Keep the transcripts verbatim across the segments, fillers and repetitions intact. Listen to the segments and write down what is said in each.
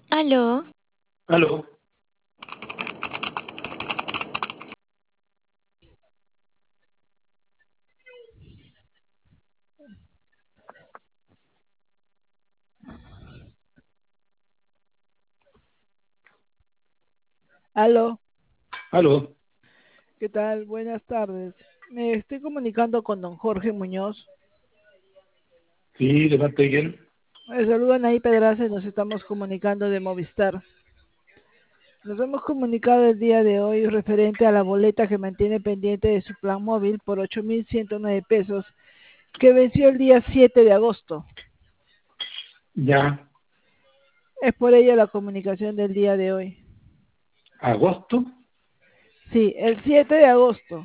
Aló, Aló, Aló, aló. ¿qué tal? Buenas tardes. Me estoy comunicando con don Jorge Muñoz. Sí, ¿de parte de quién? Me saludan ahí Pedraza y nos estamos comunicando de Movistar. Nos hemos comunicado el día de hoy referente a la boleta que mantiene pendiente de su plan móvil por ocho mil ciento nueve pesos, que venció el día siete de agosto. Ya, Es por ello la comunicación del día de hoy. agosto. Sí, el siete de agosto,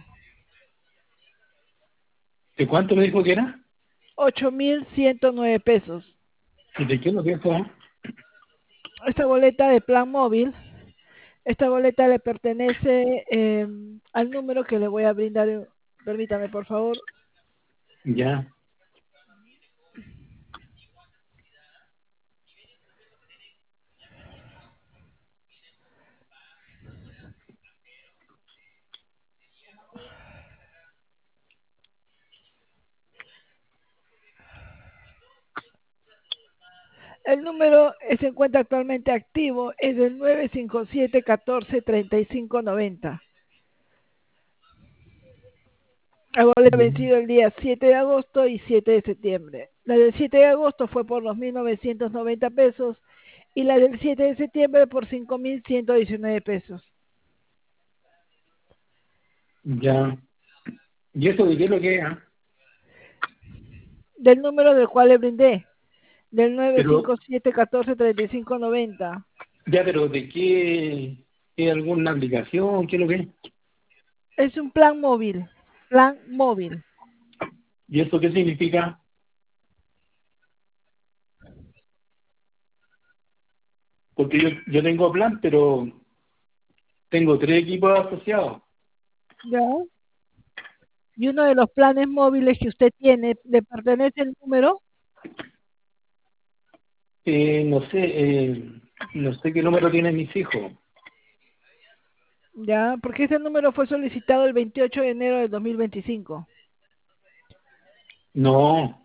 ¿De cuánto me dijo que era? ocho mil ciento nueve pesos. ¿Y de qué lo que es? Esta boleta de plan móvil Esta boleta le pertenece eh, al número que le voy a brindar. eh, Permítame, por favor. Ya, El número eh, se encuentra actualmente activo, es el nueve cinco siete, uno cuatro, tres cinco nueve cero. La boleta ya, vencido el día siete de agosto y siete de septiembre. La del siete de agosto fue por dos mil novecientos noventa pesos y la del siete de septiembre por cinco mil ciento diecinueve pesos. ya. ¿Y eso de qué lo que es? ah? Del número del cual le brindé, del nueve Pero, cinco siete, uno cuatro, tres cinco nueve cero. ya, pero ¿de qué? ¿Es alguna aplicación? ¿Qué es lo que es? Es un plan móvil, plan móvil. ¿Y eso qué significa? Porque yo, yo tengo plan, pero tengo tres equipos asociados. ¿Ya? Y uno de los planes móviles que usted tiene, ¿le pertenece el número? Eh, no sé, eh, no sé qué número tienen mis hijos. ¿Ya? Porque ese número fue solicitado el veintiocho de enero del dos mil veinticinco. No,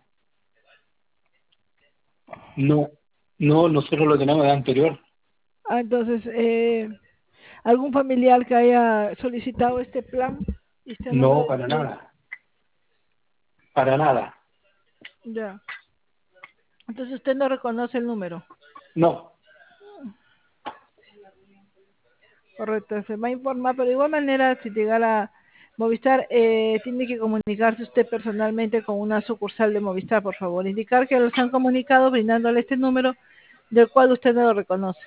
no, no, nosotros lo tenemos de anterior. Ah, entonces, eh, ¿algún familiar que haya solicitado este plan y esté a nombre No, de para usted? nada, para nada. Ya. Entonces usted no reconoce el número. No, Correcto, se va a informar, pero de igual manera, si llegara a Movistar, eh, tiene que comunicarse usted personalmente con una sucursal de Movistar, por favor. Indicar que los han comunicado brindándole este número del cual usted no lo reconoce.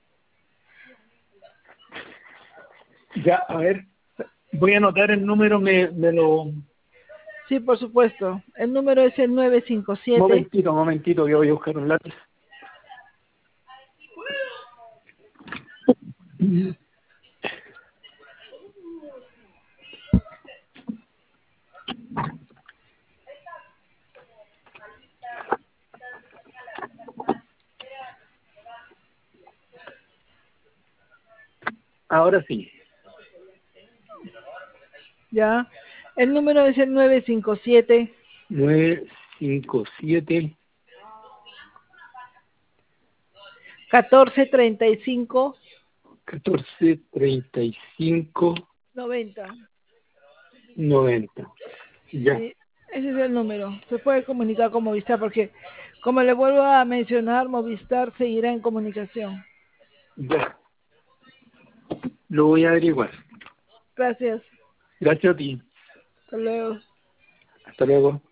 ya, a ver, voy a anotar el número, me, me lo... Sí, por supuesto. El número es el nueve cinco siete. Momentito, momentito, que voy a buscar un lápiz. Ahora sí. ¿Ya? El número es el nueve cinco siete, Nueve cinco siete catorce treinta y cinco catorce treinta y cinco noventa. noventa. Ya, Sí, ese es el número. Se puede comunicar con Movistar porque, como le vuelvo a mencionar, Movistar seguirá en comunicación. ya. Lo voy a averiguar. Gracias. Gracias a ti. Hasta luego. Hasta luego.